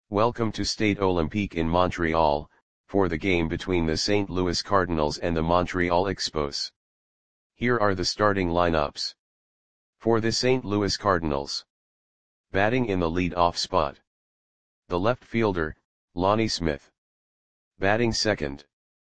Welcome to Stade Olympique in Montreal, for the game between the St. Louis Cardinals and the Montreal Expos. Here are the starting lineups. For the St. Louis Cardinals. Batting in the lead-off spot. The left fielder, Lonnie Smith. Batting second.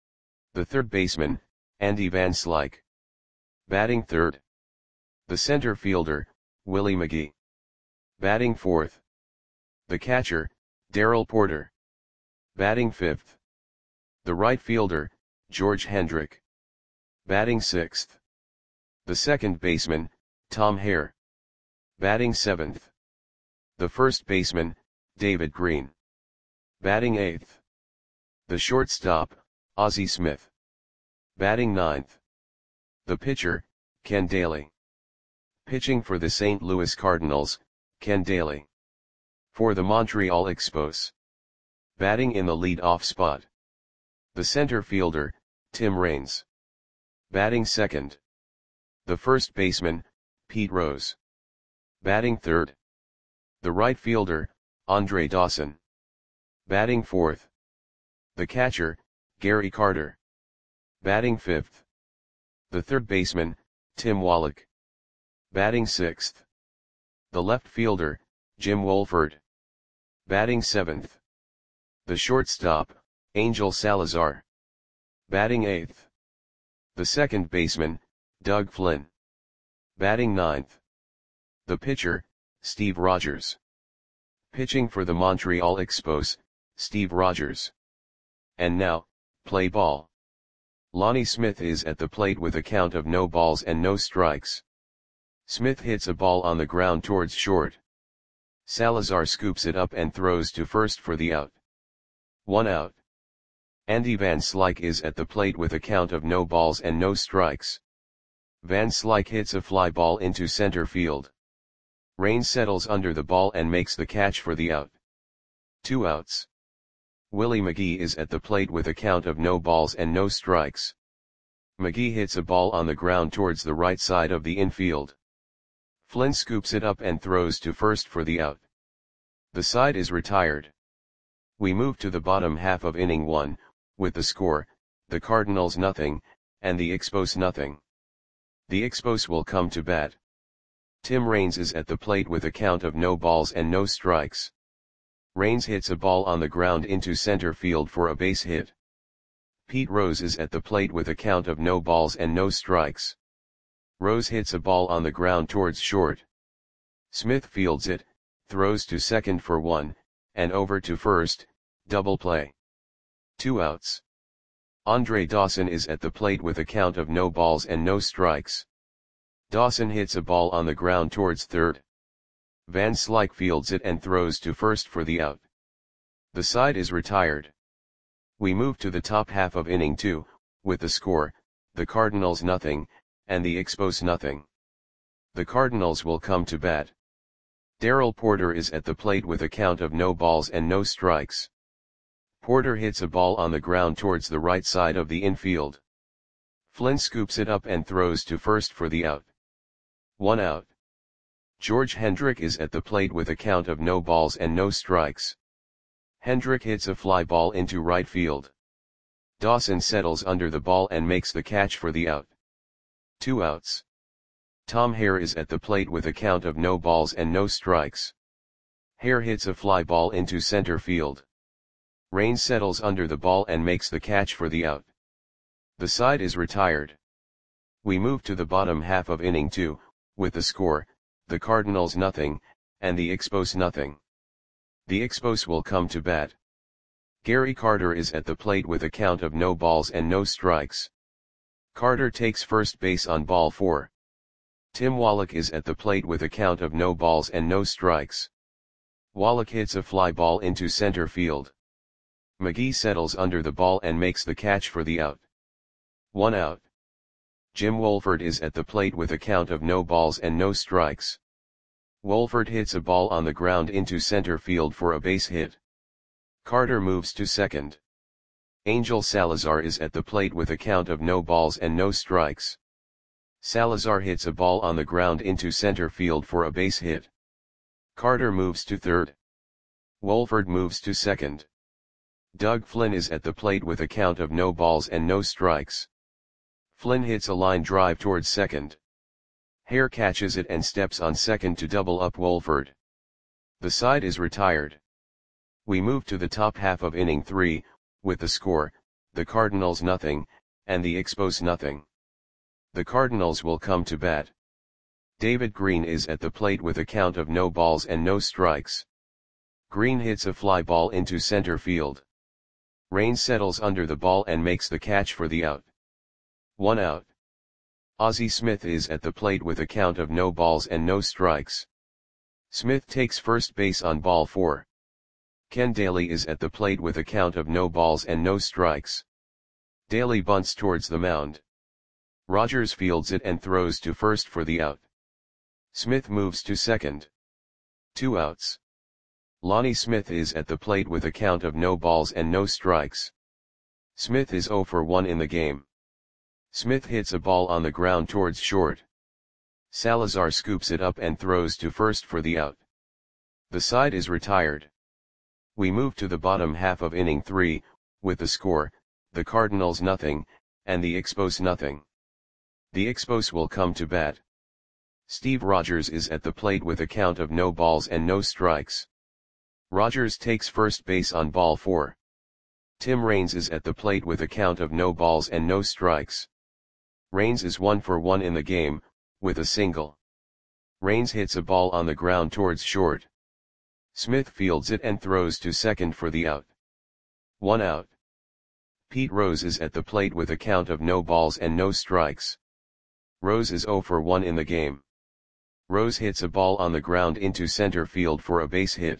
The third baseman, Andy Van Slyke. Batting third. The center fielder, Willie McGee. Batting fourth. The catcher, Darrell Porter. Batting fifth. The right fielder, George Hendrick. Batting sixth. The second baseman, Tom Hare. Batting seventh. The first baseman, David Green. Batting eighth. The shortstop, Ozzie Smith. Batting ninth. The pitcher, Ken Daly. Pitching for the St. Louis Cardinals, Ken Daly. For the Montreal Expos. Batting in the lead-off spot. The center fielder, Tim Raines. Batting second. The first baseman, Pete Rose. Batting third. The right fielder, Andre Dawson. Batting fourth. The catcher, Gary Carter. Batting fifth. The third baseman, Tim Wallach. Batting sixth. The left fielder, Jim Wolford. Batting seventh. The shortstop, Angel Salazar. Batting eighth. The second baseman, Doug Flynn. Batting ninth. The pitcher, Steve Rogers. Pitching for the Montreal Expos, Steve Rogers. And now, play ball. Lonnie Smith is at the plate with a count of no balls and no strikes. Smith hits a ball on the ground towards short. Salazar scoops it up and throws to first for the out. 1 out. Andy Van Slyke is at the plate with a count of no balls and no strikes. Van Slyke hits a fly ball into center field. Raines settles under the ball and makes the catch for the out. 2 outs. Willie McGee is at the plate with a count of no balls and no strikes. McGee hits a ball on the ground towards the right side of the infield. Flynn scoops it up and throws to first for the out. The side is retired. We move to the bottom half of inning 1, with the score, the Cardinals nothing, and the Expos nothing. The Expos will come to bat. Tim Raines is at the plate with a count of no balls and no strikes. Raines hits a ball on the ground into center field for a base hit. Pete Rose is at the plate with a count of no balls and no strikes. Rose hits a ball on the ground towards short. Smith fields it, throws to second for 1, and over to first, double play. 2 outs. Andre Dawson is at the plate with a count of no balls and no strikes. Dawson hits a ball on the ground towards third. Van Slyke fields it and throws to first for the out. The side is retired. We move to the top half of inning 2, with the score, the Cardinals nothing, and the Expos nothing. The Cardinals will come to bat. Darrell Porter is at the plate with a count of no balls and no strikes. Porter hits a ball on the ground towards the right side of the infield. Flynn scoops it up and throws to first for the out. 1 out. George Hendrick is at the plate with a count of no balls and no strikes. Hendrick hits a fly ball into right field. Dawson settles under the ball and makes the catch for the out. 2 outs. Tom Hare is at the plate with a count of no balls and no strikes. Hare hits a fly ball into center field. Raines settles under the ball and makes the catch for the out. The side is retired. We move to the bottom half of inning 2, with the score, the Cardinals nothing, and the Expos nothing. The Expos will come to bat. Gary Carter is at the plate with a count of no balls and no strikes. Carter takes first base on ball 4. Tim Wallach is at the plate with a count of no balls and no strikes. Wallach hits a fly ball into center field. McGee settles under the ball and makes the catch for the out. 1 out. Jim Wolford is at the plate with a count of no balls and no strikes. Wolford hits a ball on the ground into center field for a base hit. Carter moves to second. Angel Salazar is at the plate with a count of no balls and no strikes. Salazar hits a ball on the ground into center field for a base hit. Carter moves to third. Wolford moves to second. Doug Flynn is at the plate with a count of no balls and no strikes. Flynn hits a line drive towards second. Hare catches it and steps on second to double up Wolford. The side is retired. We move to the top half of inning 3, with the score, the Cardinals nothing, and the Expos nothing. The Cardinals will come to bat. David Green is at the plate with a count of no balls and no strikes. Green hits a fly ball into center field. Raines settles under the ball and makes the catch for the out. 1 out. Ozzie Smith is at the plate with a count of no balls and no strikes. Smith takes first base on ball 4. Ken Daly is at the plate with a count of no balls and no strikes. Daly bunts towards the mound. Rogers fields it and throws to first for the out. Smith moves to second. 2 outs. Lonnie Smith is at the plate with a count of no balls and no strikes. Smith is 0 for 1 in the game. Smith hits a ball on the ground towards short. Salazar scoops it up and throws to first for the out. The side is retired. We move to the bottom half of inning 3, with the score, the Cardinals nothing, and the Expos nothing. The Expos will come to bat. Steve Rogers is at the plate with a count of no balls and no strikes. Rogers takes first base on ball 4. Tim Raines is at the plate with a count of no balls and no strikes. Raines is 1 for 1 in the game, with a single. Raines hits a ball on the ground towards short. Smith fields it and throws to second for the out. 1 out. Pete Rose is at the plate with a count of no balls and no strikes. Rose is 0 for 1 in the game. Rose hits a ball on the ground into center field for a base hit.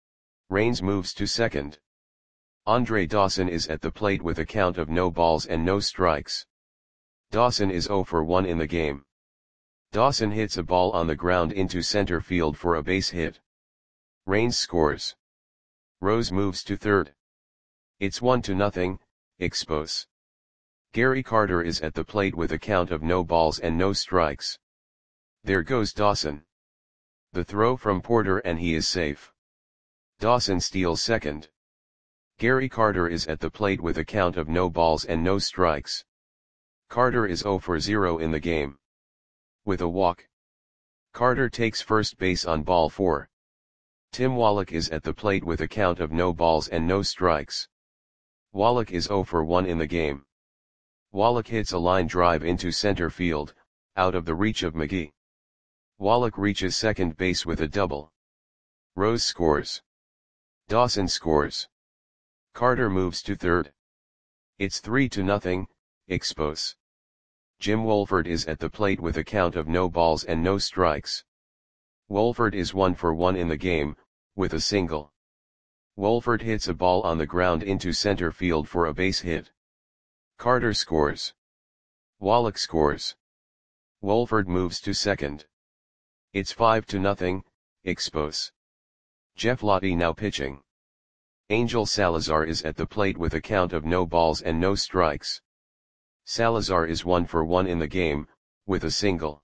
Raines moves to second. Andre Dawson is at the plate with a count of no balls and no strikes. Dawson is 0 for 1 in the game. Dawson hits a ball on the ground into center field for a base hit. Raines scores. Rose moves to third. It's 1-0, Expos. Gary Carter is at the plate with a count of no balls and no strikes. There goes Dawson. The throw from Porter and he is safe. Dawson steals second. Gary Carter is at the plate with a count of no balls and no strikes. Carter is 0 for 0 in the game. With a walk. Carter takes first base on ball 4. Tim Wallach is at the plate with a count of no balls and no strikes. Wallach is 0 for 1 in the game. Wallach hits a line drive into center field, out of the reach of McGee. Wallach reaches second base with a double. Rose scores. Dawson scores. Carter moves to third. It's 3-0, Expos. Jim Wolford is at the plate with a count of no balls and no strikes. Wolford is 1 for 1 in the game, with a single. Wolford hits a ball on the ground into center field for a base hit. Carter scores. Wallach scores. Wolford moves to second. It's 5-0, Expos. Jeff Lottie now pitching. Angel Salazar is at the plate with a count of no balls and no strikes. Salazar is 1 for 1 in the game, with a single.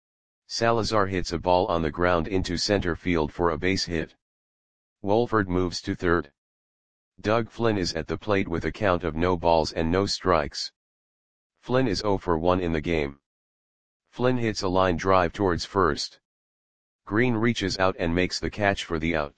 Salazar hits a ball on the ground into center field for a base hit. Wolford moves to third. Doug Flynn is at the plate with a count of no balls and no strikes. Flynn is 0 for 1 in the game. Flynn hits a line drive towards first. Green reaches out and makes the catch for the out.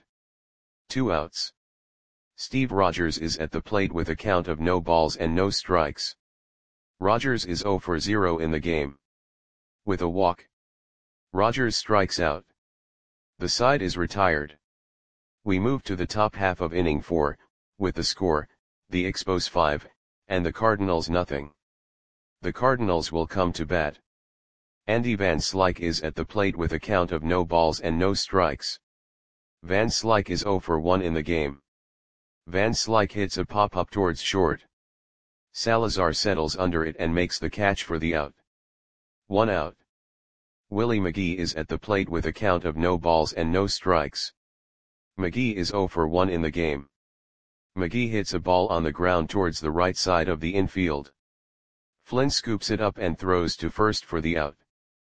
2 outs. Steve Rogers is at the plate with a count of no balls and no strikes. Rogers is 0 for 0 in the game. With a walk. Rogers strikes out. The side is retired. We move to the top half of inning 4, with the score, the Expos 5, and the Cardinals nothing. The Cardinals will come to bat. Andy Van Slyke is at the plate with a count of no balls and no strikes. Van Slyke is 0 for 1 in the game. Van Slyke hits a pop-up towards short. Salazar settles under it and makes the catch for the out. 1 out. Willie McGee is at the plate with a count of no balls and no strikes. McGee is 0 for 1 in the game. McGee hits a ball on the ground towards the right side of the infield. Flynn scoops it up and throws to first for the out.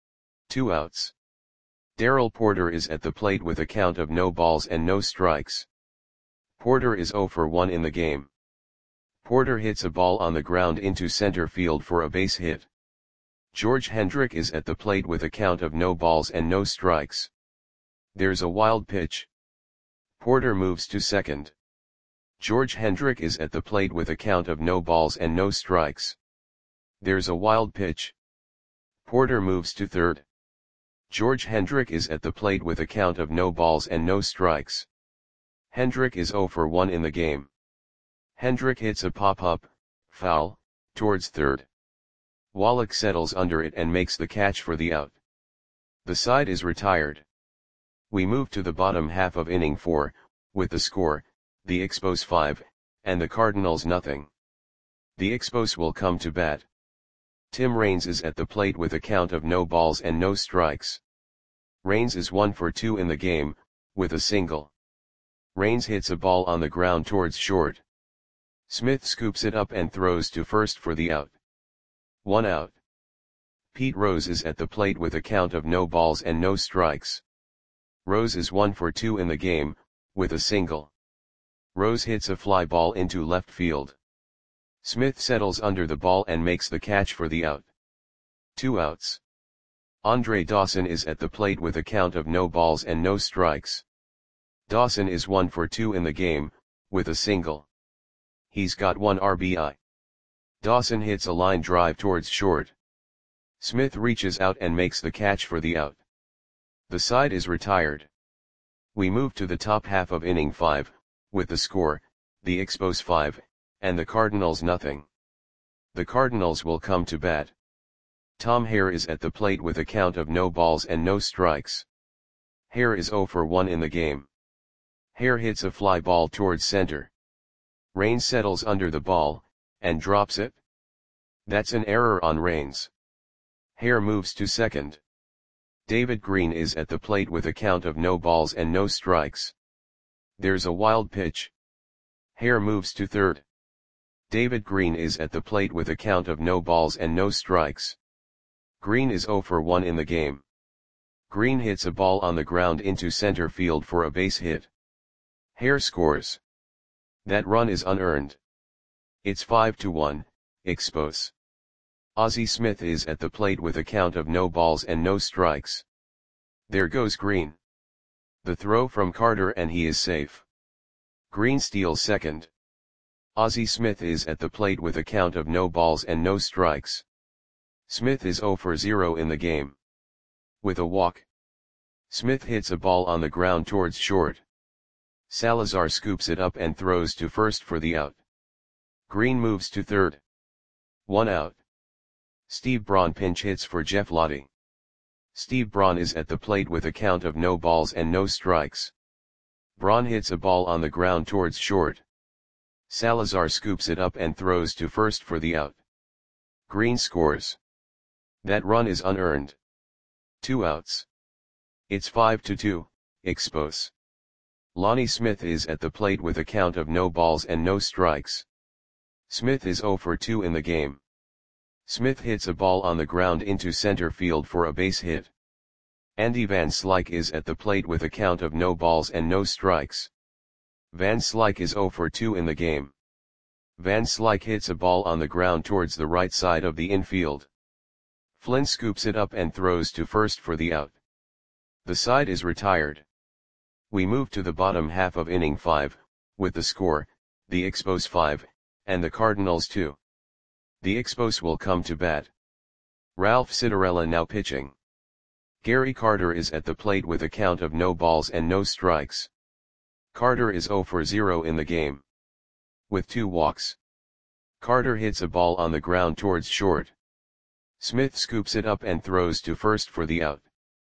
2 outs. Darrell Porter is at the plate with a count of no balls and no strikes. Porter is 0 for 1 in the game. Porter hits a ball on the ground into center field for a base hit. George Hendrick is at the plate with a count of no balls and no strikes. There's a wild pitch. Porter moves to second. George Hendrick is at the plate with a count of no balls and no strikes. There's a wild pitch. Porter moves to third. George Hendrick is at the plate with a count of no balls and no strikes. Hendrick is 0 for 1 in the game. Hendrick hits a pop-up, foul, towards third. Wallach settles under it and makes the catch for the out. The side is retired. We move to the bottom half of inning 4, with the score, the Expos 5, and the Cardinals nothing. The Expos will come to bat. Tim Raines is at the plate with a count of no balls and no strikes. Raines is 1 for 2 in the game, with a single. Raines hits a ball on the ground towards short. Smith scoops it up and throws to first for the out. 1 out. Pete Rose is at the plate with a count of no balls and no strikes. Rose is 1 for 2 in the game, with a single. Rose hits a fly ball into left field. Smith settles under the ball and makes the catch for the out. 2 outs. Andre Dawson is at the plate with a count of no balls and no strikes. Dawson is 1 for 2 in the game, with a single. He's got 1 RBI. Dawson hits a line drive towards short. Smith reaches out and makes the catch for the out. The side is retired. We move to the top half of inning 5, with the score, the Expos 5, and the Cardinals nothing. The Cardinals will come to bat. Tom Hare is at the plate with a count of no balls and no strikes. Hare is 0 for 1 in the game. Hare hits a fly ball towards center. Raines settles under the ball, and drops it. That's an error on Raines. Hare moves to second. David Green is at the plate with a count of no balls and no strikes. There's a wild pitch. Hare moves to third. David Green is at the plate with a count of no balls and no strikes. Green is 0 for 1 in the game. Green hits a ball on the ground into center field for a base hit. Hare scores. That run is unearned. It's 5-1, Expos. Ozzie Smith is at the plate with a count of no balls and no strikes. There goes Green. The throw from Carter and he is safe. Green steals second. Ozzie Smith is at the plate with a count of no balls and no strikes. Smith is 0 for 0 in the game. With a walk. Smith hits a ball on the ground towards short. Salazar scoops it up and throws to first for the out. Green moves to third. 1 out. Steve Braun pinch hits for Jeff Lottie. Steve Braun is at the plate with a count of no balls and no strikes. Braun hits a ball on the ground towards short. Salazar scoops it up and throws to first for the out. Green scores. That run is unearned. 2 outs. It's 5-2, Expos. Lonnie Smith is at the plate with a count of no balls and no strikes. Smith is 0 for 2 in the game. Smith hits a ball on the ground into center field for a base hit. Andy Van Slyke is at the plate with a count of no balls and no strikes. Van Slyke is 0 for 2 in the game. Van Slyke hits a ball on the ground towards the right side of the infield. Flynn scoops it up and throws to first for the out. The side is retired. We move to the bottom half of inning 5, with the score, the Expos 5, and the Cardinals 2. The Expos will come to bat. Ralph Citarella now pitching. Gary Carter is at the plate with a count of no balls and no strikes. Carter is 0 for 0 in the game. With 2 walks. Carter hits a ball on the ground towards short. Smith scoops it up and throws to first for the out.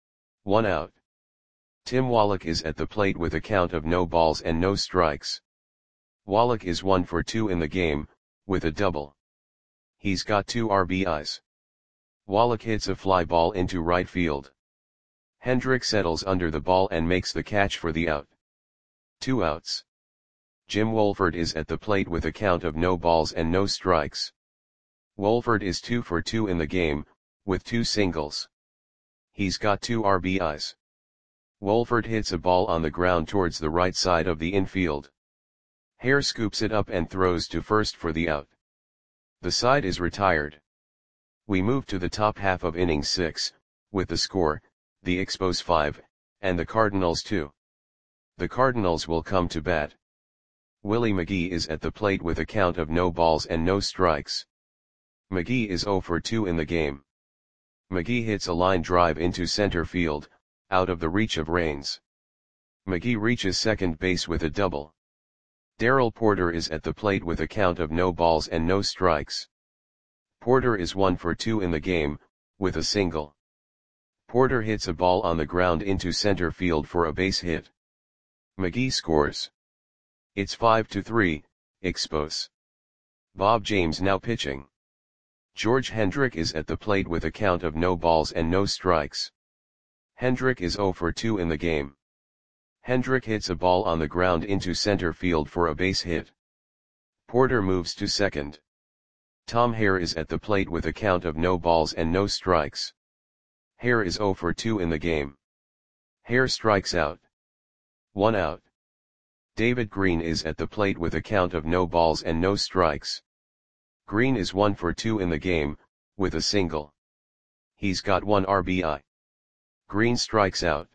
1 out. Tim Wallach is at the plate with a count of no balls and no strikes. Wallach is 1 for 2 in the game, with a double. He's got 2 RBIs. Wallach hits a fly ball into right field. Hendrick settles under the ball and makes the catch for the out. 2 outs. Jim Wolford is at the plate with a count of no balls and no strikes. Wolford is 2 for 2 in the game, with 2 singles. He's got 2 RBIs. Wolford hits a ball on the ground towards the right side of the infield. Hare scoops it up and throws to first for the out. The side is retired. We move to the top half of inning 6, with the score, the Expos 5, and the Cardinals 2. The Cardinals will come to bat. Willie McGee is at the plate with a count of no balls and no strikes. McGee is 0 for 2 in the game. McGee hits a line drive into center field, out of the reach of Raines. McGee reaches second base with a double. Darrell Porter is at the plate with a count of no balls and no strikes. Porter is 1 for 2 in the game, with a single. Porter hits a ball on the ground into center field for a base hit. McGee scores. It's 5-3, Expos. Bob James now pitching. George Hendrick is at the plate with a count of no balls and no strikes. Hendrick is 0 for 2 in the game. Hendrick hits a ball on the ground into center field for a base hit. Porter moves to second. Tom Hare is at the plate with a count of no balls and no strikes. Hare is 0 for 2 in the game. Hare strikes out. 1 out. David Green is at the plate with a count of no balls and no strikes. Green is 1 for 2 in the game, with a single. He's got 1 RBI. Green strikes out.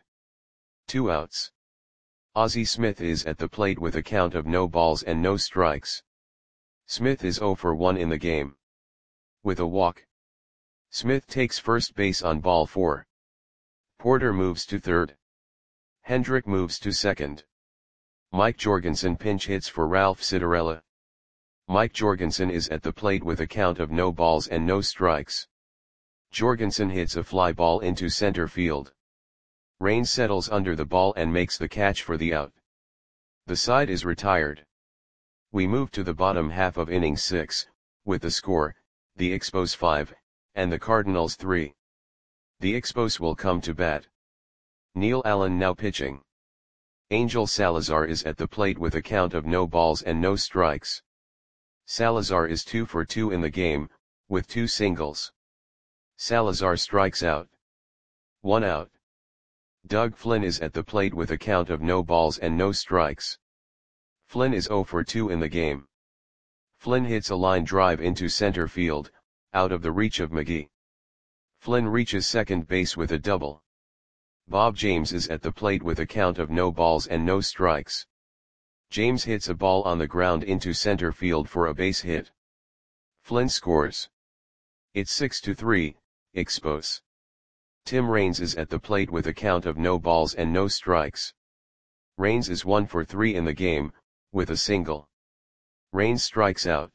2 outs. Ozzie Smith is at the plate with a count of no balls and no strikes. Smith is 0 for 1 in the game. With a walk. Smith takes first base on ball 4. Porter moves to third. Hendrick moves to second. Mike Jorgensen pinch hits for Ralph Citarella. Mike Jorgensen is at the plate with a count of no balls and no strikes. Jorgensen hits a fly ball into center field. Raines settles under the ball and makes the catch for the out. The side is retired. We move to the bottom half of inning 6, with the score, the Expos 5, and the Cardinals 3. The Expos will come to bat. Neil Allen now pitching. Angel Salazar is at the plate with a count of no balls and no strikes. Salazar is 2 for 2 in the game, with 2 singles. Salazar strikes out. 1 out. Doug Flynn is at the plate with a count of no balls and no strikes. Flynn is 0 for 2 in the game. Flynn hits a line drive into center field, out of the reach of McGee. Flynn reaches second base with a double. Bob James is at the plate with a count of no balls and no strikes. James hits a ball on the ground into center field for a base hit. Flynn scores. It's 6-3, Expos. Tim Raines is at the plate with a count of no balls and no strikes. Raines is 1 for 3 in the game, with a single. Raines strikes out.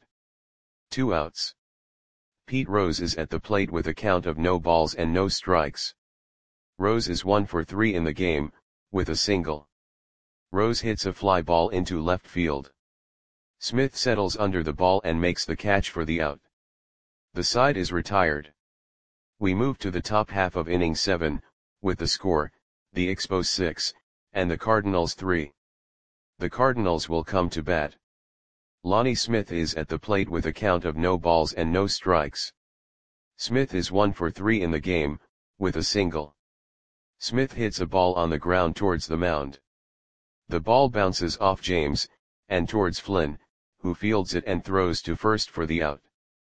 2 outs. Pete Rose is at the plate with a count of no balls and no strikes. Rose is 1 for 3 in the game, with a single. Rose hits a fly ball into left field. Smith settles under the ball and makes the catch for the out. The side is retired. We move to the top half of inning 7, with the score, the Expos 6, and the Cardinals 3. The Cardinals will come to bat. Lonnie Smith is at the plate with a count of no balls and no strikes. Smith is 1 for 3 in the game, with a single. Smith hits a ball on the ground towards the mound. The ball bounces off James, and towards Flynn, who fields it and throws to first for the out.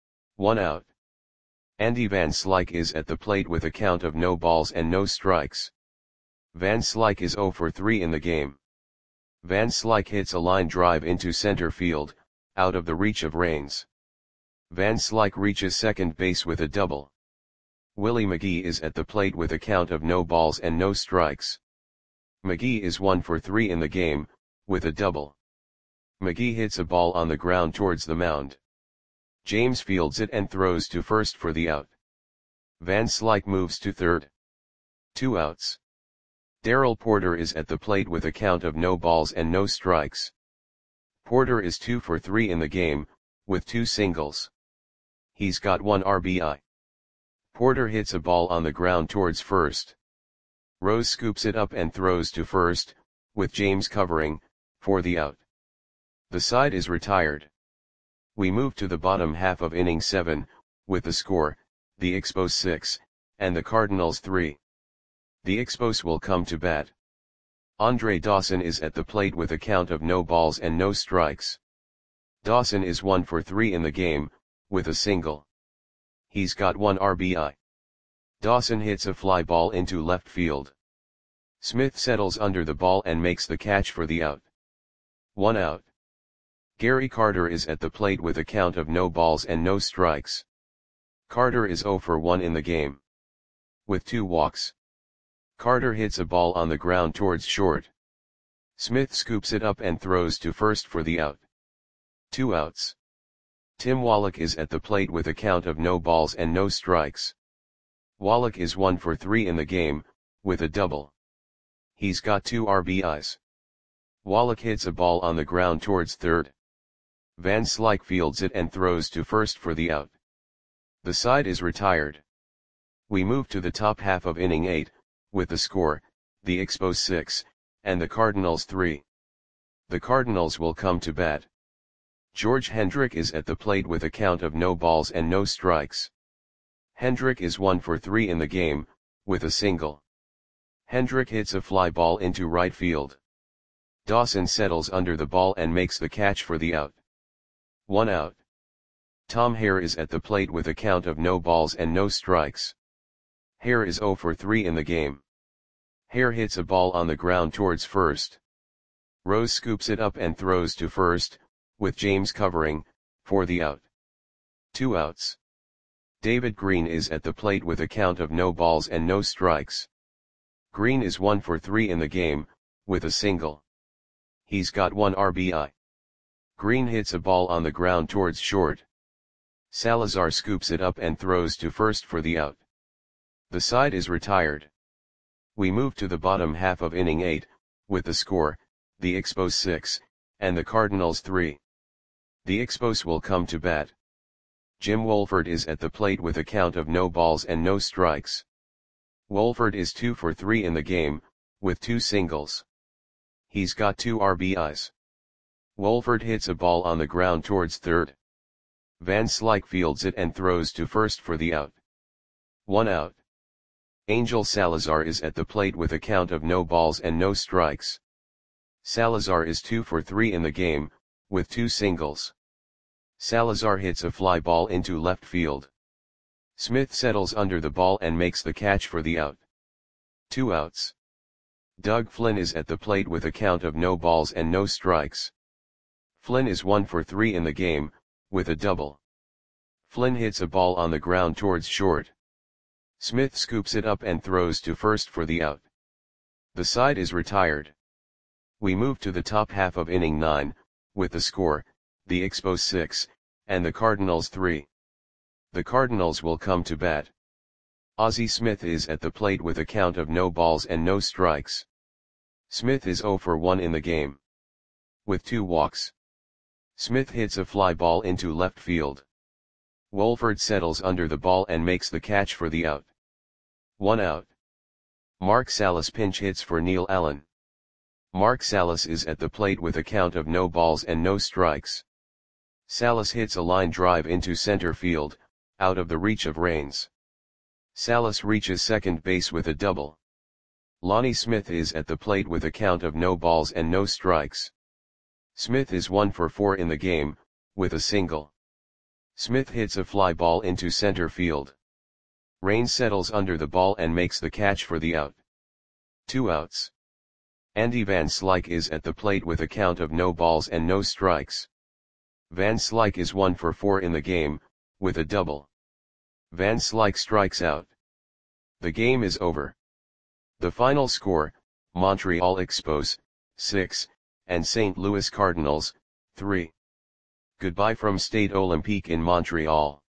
1 out. Andy Van Slyke is at the plate with a count of no balls and no strikes. Van Slyke is 0 for 3 in the game. Van Slyke hits a line drive into center field, out of the reach of Raines. Van Slyke reaches second base with a double. Willie McGee is at the plate with a count of no balls and no strikes. McGee is 1 for 3 in the game, with a double. McGee hits a ball on the ground towards the mound. James fields it and throws to first for the out. Van Slyke moves to third. 2 outs. Darrell Porter is at the plate with a count of no balls and no strikes. Porter is 2 for 3 in the game, with 2 singles. He's got 1 RBI. Porter hits a ball on the ground towards first. Rose scoops it up and throws to first, with James covering, for the out. The side is retired. We move to the bottom half of inning 7, with the score, the Expos 6, and the Cardinals 3. The Expos will come to bat. Andre Dawson is at the plate with a count of no balls and no strikes. Dawson is 1 for 3 in the game, with a single. He's got 1 RBI. Dawson hits a fly ball into left field. Smith settles under the ball and makes the catch for the out. 1 out. Gary Carter is at the plate with a count of no balls and no strikes. Carter is 0 for 1 in the game. With 2 walks. Carter hits a ball on the ground towards short. Smith scoops it up and throws to first for the out. 2 outs. Tim Wallach is at the plate with a count of no balls and no strikes. Wallach is 1 for 3 in the game, with a double. He's got 2 RBIs. Wallach hits a ball on the ground towards third. Van Slyke fields it and throws to first for the out. The side is retired. We move to the top half of inning 8, with the score, the Expos 6, and the Cardinals 3. The Cardinals will come to bat. George Hendrick is at the plate with a count of no balls and no strikes. Hendrick is 1 for 3 in the game, with a single. Hendrick hits a fly ball into right field. Dawson settles under the ball and makes the catch for the out. 1 out. Tom Hare is at the plate with a count of no balls and no strikes. Hare is 0 for 3 in the game. Hare hits a ball on the ground towards first. Rose scoops it up and throws to first, with James covering, for the out. 2 outs. David Green is at the plate with a count of no balls and no strikes. Green is 1 for 3 in the game, with a single. He's got 1 RBI. Green hits a ball on the ground towards short. Salazar scoops it up and throws to first for the out. The side is retired. We move to the bottom half of inning 8, with the score, the Expos 6, and the Cardinals 3. The Expos will come to bat. Jim Wolford is at the plate with a count of no balls and no strikes. Wolford is 2 for 3 in the game, with 2 singles. He's got 2 RBIs. Wolford hits a ball on the ground towards third. Van Slyke fields it and throws to first for the out. 1 out. Angel Salazar is at the plate with a count of no balls and no strikes. Salazar is 2 for 3 in the game, with 2 singles. Salazar hits a fly ball into left field. Smith settles under the ball and makes the catch for the out. 2 outs. Doug Flynn is at the plate with a count of no balls and no strikes. Flynn is 1 for 3 in the game, with a double. Flynn hits a ball on the ground towards short. Smith scoops it up and throws to first for the out. The side is retired. We move to the top half of inning 9, with the score, the Expos 6, and the Cardinals 3. The Cardinals will come to bat. Ozzie Smith is at the plate with a count of no balls and no strikes. Smith is 0 for 1 in the game. With 2 walks. Smith hits a fly ball into left field. Wolford settles under the ball and makes the catch for the out. 1 out. Mark Salas pinch hits for Neil Allen. Mark Salas is at the plate with a count of no balls and no strikes. Salas hits a line drive into center field, out of the reach of Raines. Salas reaches second base with a double. Lonnie Smith is at the plate with a count of no balls and no strikes. Smith is 1 for 4 in the game, with a single. Smith hits a fly ball into center field. Raines settles under the ball and makes the catch for the out. 2 outs. Andy Van Slyke is at the plate with a count of no balls and no strikes. Van Slyke is 1 for 4 in the game, with a double. Van Slyke strikes out. The game is over. The final score, Montreal Expos, 6, and St. Louis Cardinals, 3. Goodbye from Stade Olympique in Montreal.